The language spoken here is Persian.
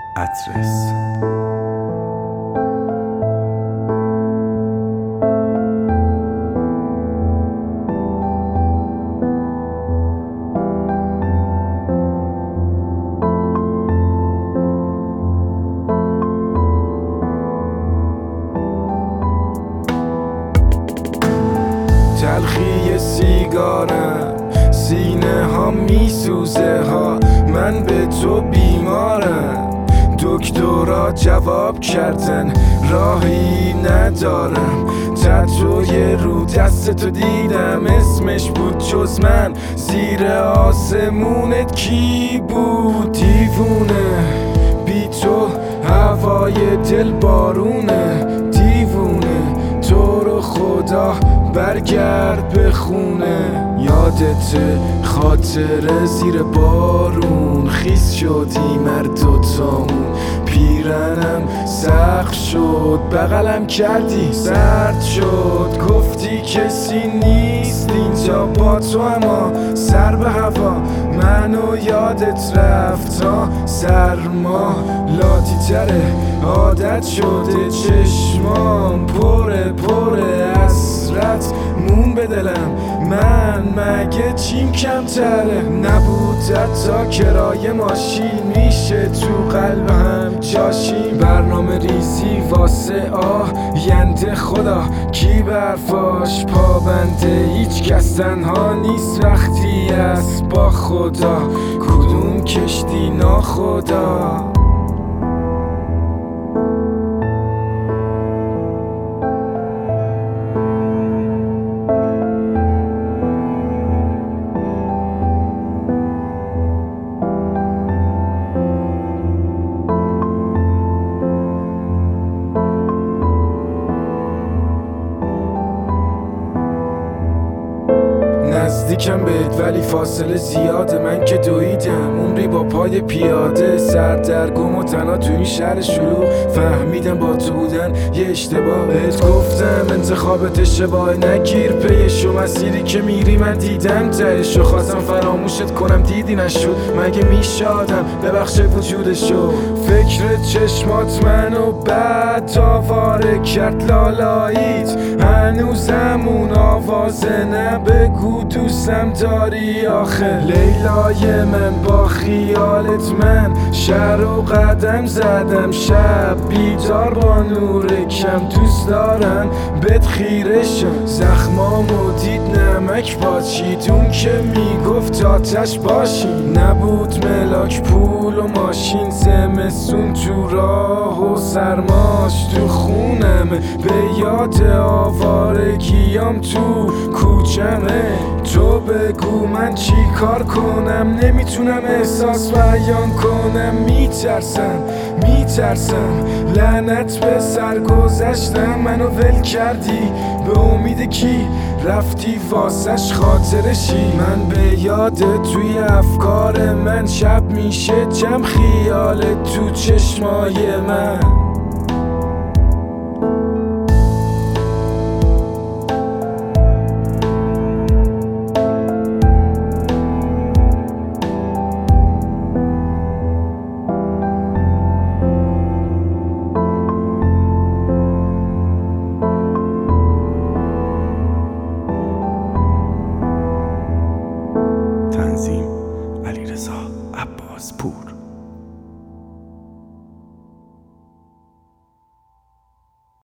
ادرس. تلخی سیگارم، سینه ها میسوزه ها، من به تو بیمارم. دکترها جواب کردن راهی ندارم. تتوی رو دست تو دیدم، اسمش بود جز من. زیر آسمونت کی بود؟ دیوونه بی تو هوای دل بارونه. دیوونه تو رو خدا برگرد به خونه. یادت خاطره زیر بارون خیس شدیم هر دوتامون. پیرنم سخت شد بغلم کردی سرد شد. گفتی کسی نیست اینجا با تو، اما سر به هوا منو یادت رفت. تا سرما لاتی تره عادت شده، چشمام پره حسرت مون به دلم. من مگه چیم کمتره؟ نبود حتی کرایه ماشین، میشه تو قلب هم جاشیم. برنامه ریزی واسه آینده، خدا کی برفاش پابنده؟ هیچ کس تنها نیست وقتی است با خدا. کدوم کشتی ناخدا؟ نزدیکم بهت ولی فاصله زیاده. من که دویدم عمری با پای پیاده، سردرگم و تنها تو این شهر شلوغ. فهمیدم با تو بودن یه اشتباه. بهت گفتم انتخابت اشتباه، نگیر پیشو. مسیری که میری من دیدم تهشو، خواستم فراموشت کنم دیدی نشد. مگه میشادم ببخش وجودشو؟ فکر چشمات منو بد آواره کرد. لالاییت هنوزم اون آوازه، نه بگو دوستم داری آخه. لیلای من با خیالت من شهر و قدم زدم. شب بیدار با نور کم دوست دارم بهت خیره شم. زخمامو دید نمک باشید، اون که میگفت آتش باشی. نبود ملاک پول و ماشین، زمستون تو راه و سرماش تو خونمه. به یاد آوارگیام تو کوچمه. تو بگو من چی کار کنم؟ نمیتونم احساس بیان کنم. میترسم لعنت به سرگذشتم. منو ول کردی به امید کی رفتی واسش خاطرشی. من به یادت توی افکار من، شب میشه جمع خیالت تو چشمای من.